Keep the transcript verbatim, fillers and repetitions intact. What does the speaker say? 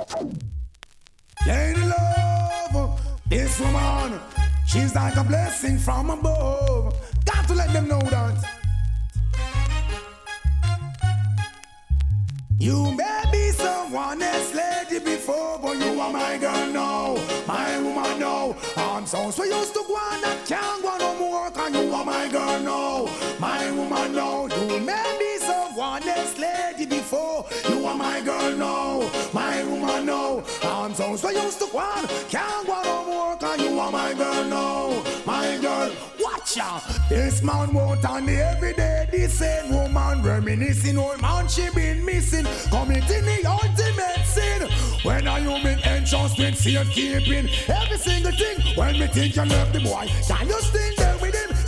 Lady love, this woman, she's like a blessing from above. Got to let them know that. You may be someone else lady before, but you are my girl now, my woman now. I'm so so used to go on that can't go no more, cause you are my girl now, my woman now. You may be someone else lady before, you are my girl now, my woman now. I'm so so used to go on, can't go no more, cause you are my girl now, my girl. Watch out, this man won't on the everyday, this same woman reminiscing, old man she been missing, committing the ultimate sin. When are you been entrusted safekeeping every single thing? When we think you love the boy, can you still